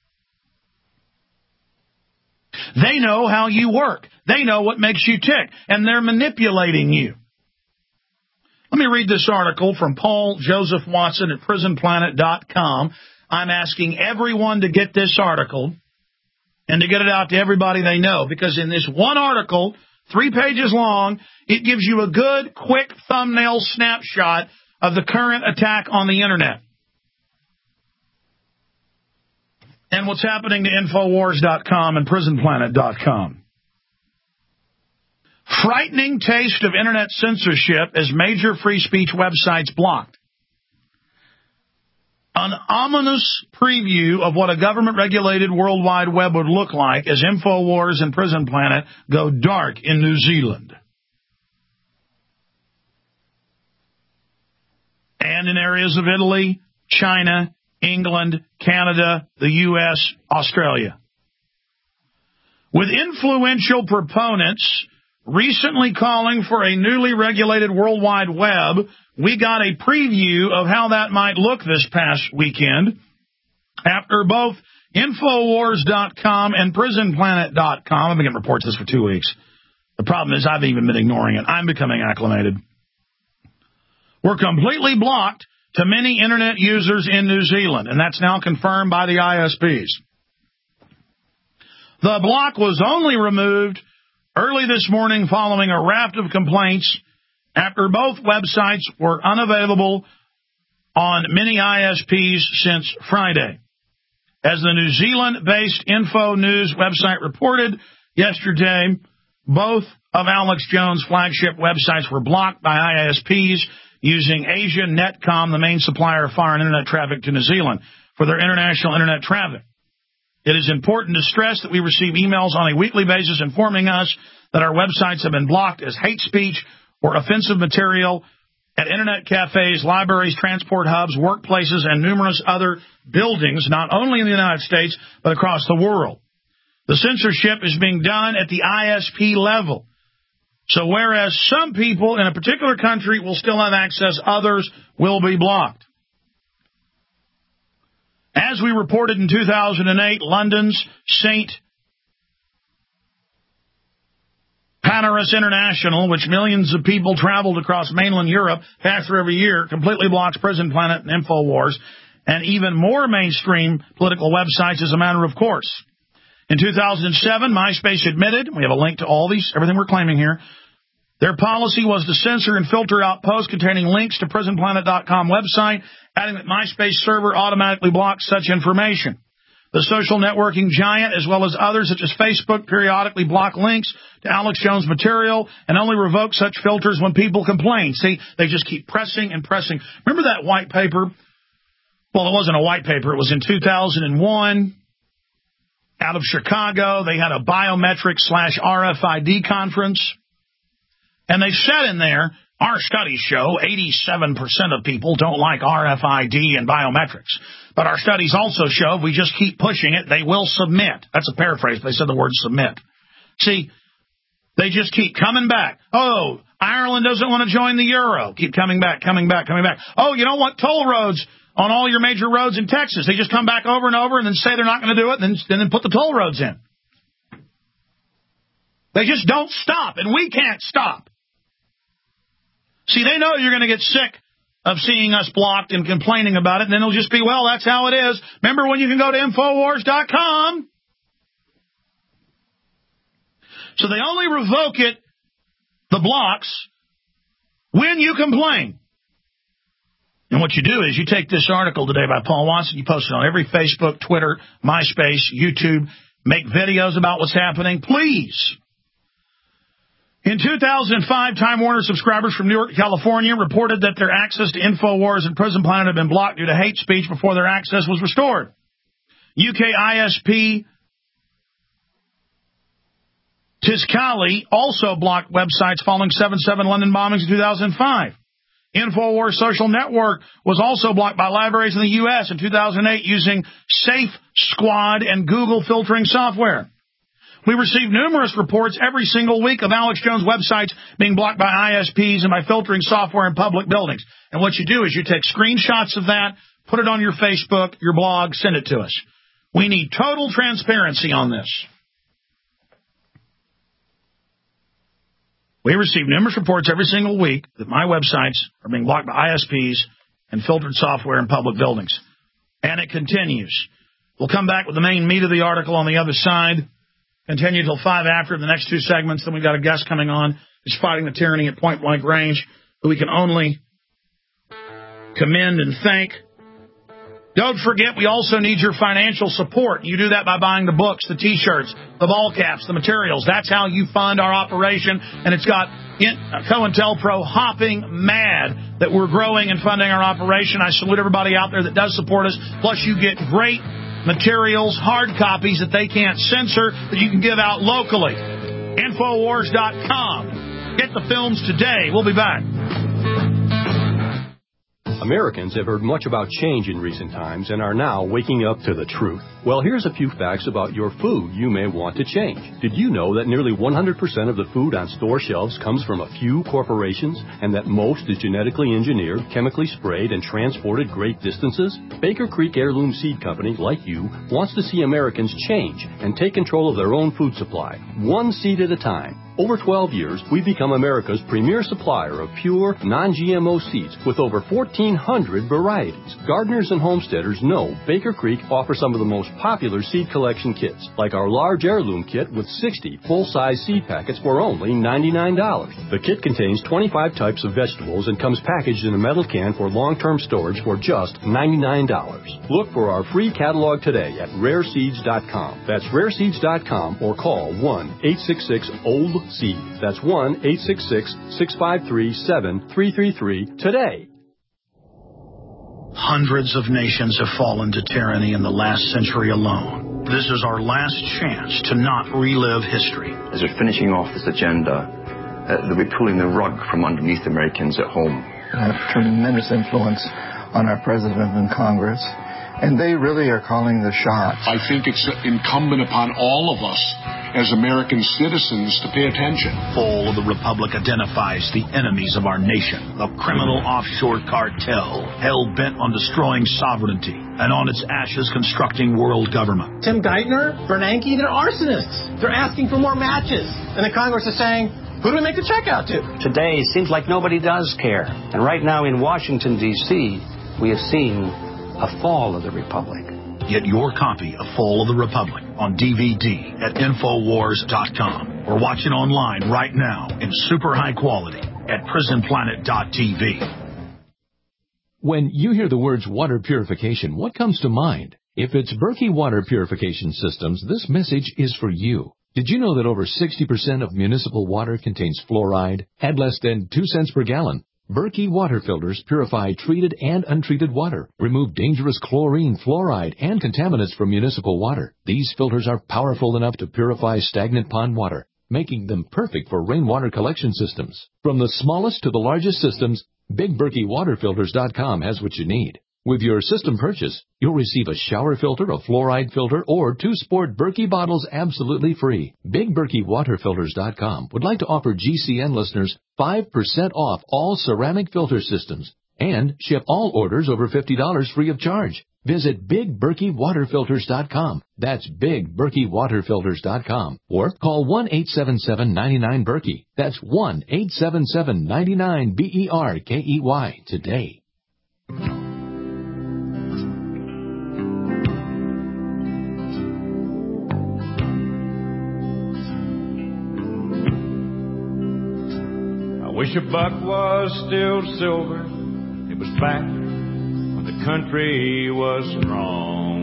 [SPEAKER 2] They know how you work. They know what makes you tick, and they're manipulating you. Let me read this article from Paul Joseph Watson at PrisonPlanet.com. I'm asking everyone to get this article and to get it out to everybody they know, because in this one article, 3 pages long, it gives you a good, quick thumbnail snapshot of the current attack on the internet and what's happening to Infowars.com and PrisonPlanet.com. Frightening taste of internet censorship as major free speech websites blocked. An ominous preview of what a government-regulated World Wide Web would look like as Infowars and Prison Planet go dark in New Zealand. And in areas of Italy, China, England, Canada, the U.S., Australia. With influential proponents recently calling for a newly regulated World Wide Web, we got a preview of how that might look this past weekend after both Infowars.com and PrisonPlanet.com. I've been getting reports of this for 2 weeks. The problem is I've even been ignoring it. I'm becoming acclimated. We're completely blocked to many internet users in New Zealand, and that's now confirmed by the ISPs. The block was only removed early this morning following a raft of complaints after both websites were unavailable on many ISPs since Friday. As the New Zealand-based Info News website reported yesterday, both of Alex Jones' flagship websites were blocked by ISPs using Asia Netcom, the main supplier of foreign internet traffic to New Zealand, for their international internet traffic. It is important to stress that we receive emails on a weekly basis informing us that our websites have been blocked as hate speech or offensive material at internet cafes, libraries, transport hubs, workplaces, and numerous other buildings, not only in the United States, but across the world. The censorship is being done at the ISP level. So whereas some people in a particular country will still have access, others will be blocked. As we reported in 2008, London's St. Pancras International, which millions of people traveled across mainland Europe, pass through every year, completely blocks Prison Planet and Infowars, and even more mainstream political websites as a matter of course. In 2007, MySpace admitted, we have a link to all these, everything we're claiming here, their policy was to censor and filter out posts containing links to PrisonPlanet.com website, adding that MySpace server automatically blocks such information. The social networking giant, as well as others such as Facebook, periodically block links to Alex Jones material and only revoke such filters when people complain. See, they just keep pressing and pressing. Remember that white paper? Well, it wasn't a white paper. It was in 2001 out of Chicago. They had a biometric/RFID conference. And they said in there, our studies show 87% of people don't like RFID and biometrics. But our studies also show if we just keep pushing it, they will submit. That's a paraphrase. They said the word submit. See, they just keep coming back. Oh, Ireland doesn't want to join the euro. Keep coming back, coming back, coming back. Oh, you don't want toll roads on all your major roads in Texas. They just come back over and over and then say they're not going to do it and then put the toll roads in. They just don't stop, and we can't stop. See, they know you're going to get sick of seeing us blocked and complaining about it, and then it'll just be, well, that's how it is. Remember when you can go to Infowars.com? So they only revoke it, the blocks, when you complain. And what you do is you take this article today by Paul Watson, you post it on every Facebook, Twitter, MySpace, YouTube, make videos about what's happening, please. In 2005, Time Warner subscribers from New York, California reported that their access to Infowars and Prison Planet had been blocked due to hate speech before their access was restored. UK ISP Tiscali also blocked websites following 7/7 London bombings in 2005. InfoWars social network was also blocked by libraries in the U.S. in 2008 using Safe Squad and Google filtering software. We receive numerous reports every single week of Alex Jones websites being blocked by ISPs and by filtering software in public buildings. And what you do is you take screenshots of that, put it on your Facebook, your blog, send it to us. We need total transparency on this. We receive numerous reports every single week that my websites are being blocked by ISPs and filtered software in public buildings. And it continues. We'll come back with the main meat of the article on the other side. Continue till 5 after the next two segments. Then we've got a guest coming on who's fighting the tyranny at point-blank range, who we can only commend and thank. Don't forget, we also need your financial support. You do that by buying the books, the T-shirts, the ball caps, the materials. That's how you fund our operation. And it's got COINTELPRO hopping mad that we're growing and funding our operation. I salute everybody out there that does support us. Plus, you get great materials, hard copies that they can't censor that you can give out locally. Infowars.com. Get the films today. We'll be back.
[SPEAKER 15] Americans have heard much about change in recent times and are now waking up to the truth. Well, here's a few facts about your food you may want to change. Did you know that nearly 100% of the food on store shelves comes from a few corporations and that most is genetically engineered, chemically sprayed, and transported great distances? Baker Creek Heirloom Seed Company, like you, wants to see Americans change and take control of their own food supply, one seed at a time. Over 12 years, we've become America's premier supplier of pure, non-GMO seeds with over 1,400 varieties. Gardeners and homesteaders know Baker Creek offers some of the most popular seed collection kits, like our large heirloom kit with 60 full-size seed packets for only $99. The kit contains 25 types of vegetables and comes packaged in a metal can for long-term storage for just $99. Look for our free catalog today at rareseeds.com. That's rareseeds.com or call 1-866-OLD Seeds. That's 1-866-653-7333 today.
[SPEAKER 2] Hundreds of nations have fallen to tyranny in the last century alone. This is our last chance to not relive history.
[SPEAKER 4] As they're finishing off this agenda, they'll be pulling the rug from underneath Americans at home.
[SPEAKER 5] They have tremendous influence on our president and Congress, and they really are calling the shots.
[SPEAKER 6] I think it's incumbent upon all of us as American citizens to pay attention.
[SPEAKER 2] Fall of the Republic identifies the enemies of our nation, the criminal offshore cartel, hell-bent on destroying sovereignty, and on its ashes constructing world government.
[SPEAKER 7] Tim Geithner, Bernanke, they're arsonists. They're asking for more matches. And the Congress is saying, who do we make the check out to?
[SPEAKER 8] Today, it seems like nobody does care. And right now in Washington, D.C., we have seen a fall of the Republic.
[SPEAKER 2] Get your copy of Fall of the Republic on DVD at Infowars.com or watch it online right now in super high quality at PrisonPlanet.tv.
[SPEAKER 3] When you hear the words water purification, what comes to mind? If it's Berkey Water Purification Systems, this message is for you. Did you know that over 60% of municipal water contains fluoride at less than 2 cents per gallon? Berkey water filters purify treated and untreated water, remove dangerous chlorine, fluoride, and contaminants from municipal water. These filters are powerful enough to purify stagnant pond water, making them perfect for rainwater collection systems. From the smallest to the largest systems, BigBerkeyWaterFilters.com has what you need. With your system purchase, you'll receive a shower filter, a fluoride filter, or 2 sport Berkey bottles absolutely free. BigBerkeyWaterFilters.com would like to offer GCN listeners 5% off all ceramic filter systems and ship all orders over $50 free of charge. Visit BigBerkeyWaterFilters.com. That's BigBerkeyWaterFilters.com. Or call 1-877-99-BERKEY. That's 1-877-99-BERKEY today.
[SPEAKER 14] I wish a buck was still silver. It was back when the country was strong.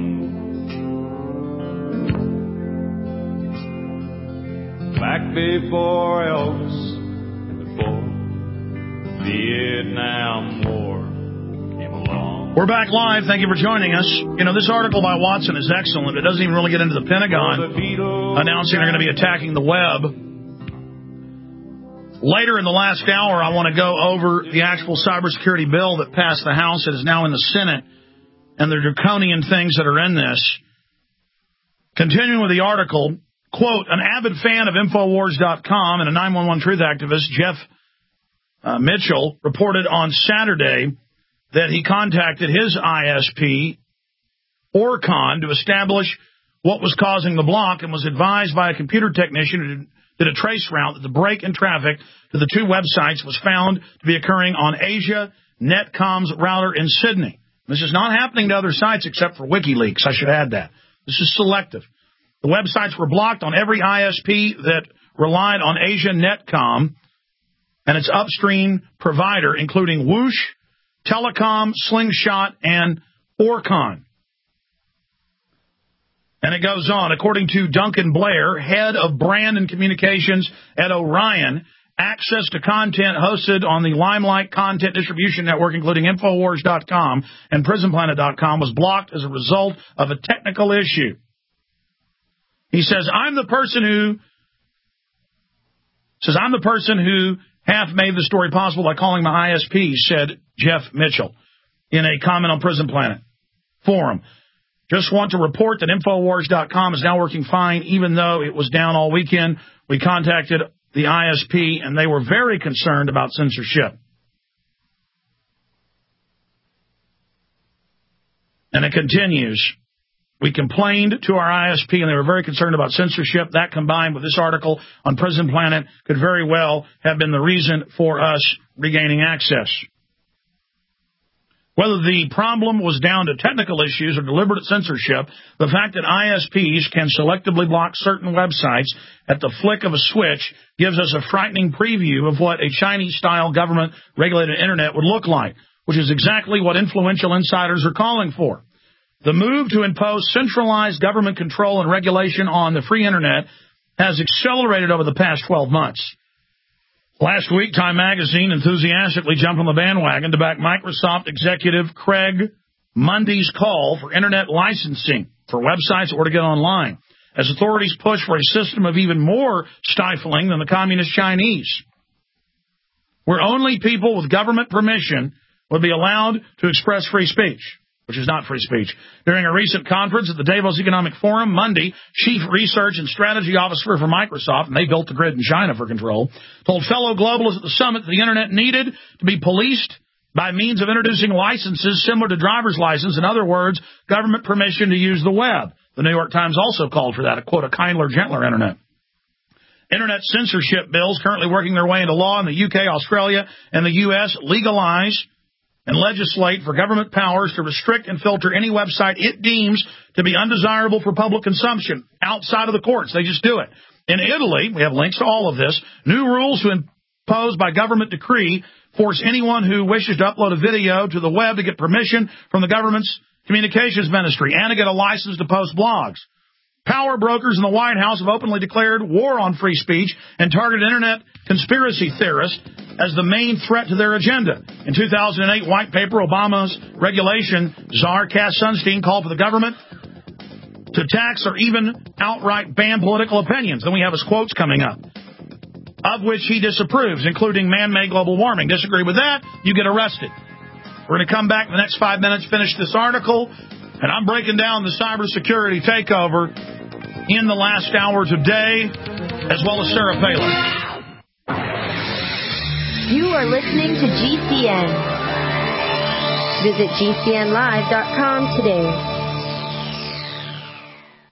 [SPEAKER 14] Back before Elvis and before the Vietnam War came along.
[SPEAKER 2] We're back live. Thank you for joining us. You know, this article by Watson is excellent. It doesn't even really get into the Pentagon announcing they're going to be attacking the web. Later in the last hour, I want to go over the actual cybersecurity bill that passed the House that is now in the Senate and the draconian things that are in this. Continuing with the article, quote, an avid fan of Infowars.com and a 911 truth activist, Jeff Mitchell, reported on Saturday that he contacted his ISP, Orcon, to establish what was causing the block and was advised by a computer technician who did a trace route that the break in traffic to the two websites was found to be occurring on Asia Netcom's router in Sydney. This is not happening to other sites except for WikiLeaks. I should add that. This is selective. The websites were blocked on every ISP that relied on Asia Netcom and its upstream provider, including Whoosh, Telecom, Slingshot, and Orcon. And it goes on. According to Duncan Blair, head of brand and communications at Orion, access to content hosted on the Limelight content distribution network, including Infowars.com and PrisonPlanet.com, was blocked as a result of a technical issue. He says, I'm the person who half made the story possible by calling my ISP, said Jeff Mitchell in a comment on Prison Planet forum. Just want to report that Infowars.com is now working fine, even though it was down all weekend. We contacted the ISP, and they were very concerned about censorship. And it continues. We complained to our ISP, and they were very concerned about censorship. That, combined with this article on Prison Planet, could very well have been the reason for us regaining access. Whether the problem was down to technical issues or deliberate censorship, the fact that ISPs can selectively block certain websites at the flick of a switch gives us a frightening preview of what a Chinese-style government-regulated Internet would look like, which is exactly what influential insiders are calling for. The move to impose centralized government control and regulation on the free Internet has accelerated over the past 12 months. Last week, Time Magazine enthusiastically jumped on the bandwagon to back Microsoft executive Craig Mundy's call for Internet licensing for websites that were to get online, as authorities push for a system of even more stifling than the communist Chinese, where only people with government permission would be allowed to express free speech, which is not free speech. During a recent conference at the Davos Economic Forum, Mundy, chief research and strategy officer for Microsoft, and they built the grid in China for control, told fellow globalists at the summit that the Internet needed to be policed by means of introducing licenses similar to driver's license. In other words, government permission to use the web. The New York Times also called for that, a quote, a kinder, gentler Internet. Internet censorship bills currently working their way into law in the UK, Australia, and the U.S. legalize and legislate for government powers to restrict and filter any website it deems to be undesirable for public consumption outside of the courts. They just do it. In Italy, we have links to all of this, new rules to impose by government decree force anyone who wishes to upload a video to the web to get permission from the government's communications ministry and to get a license to post blogs. Power brokers in the White House have openly declared war on free speech and targeted Internet conspiracy theorists as the main threat to their agenda. In 2008 white paper, Obama's regulation czar Cass Sunstein called for the government to tax or even outright ban political opinions. Then we have his quotes coming up, of which he disapproves, including man-made global warming. Disagree with that, you get arrested. We're going to come back in the next 5 minutes, finish this article, and I'm breaking down the cybersecurity takeover in the last hour today, as well as Sarah Palin.
[SPEAKER 16] You are listening to GCN. Visit GCNlive.com today.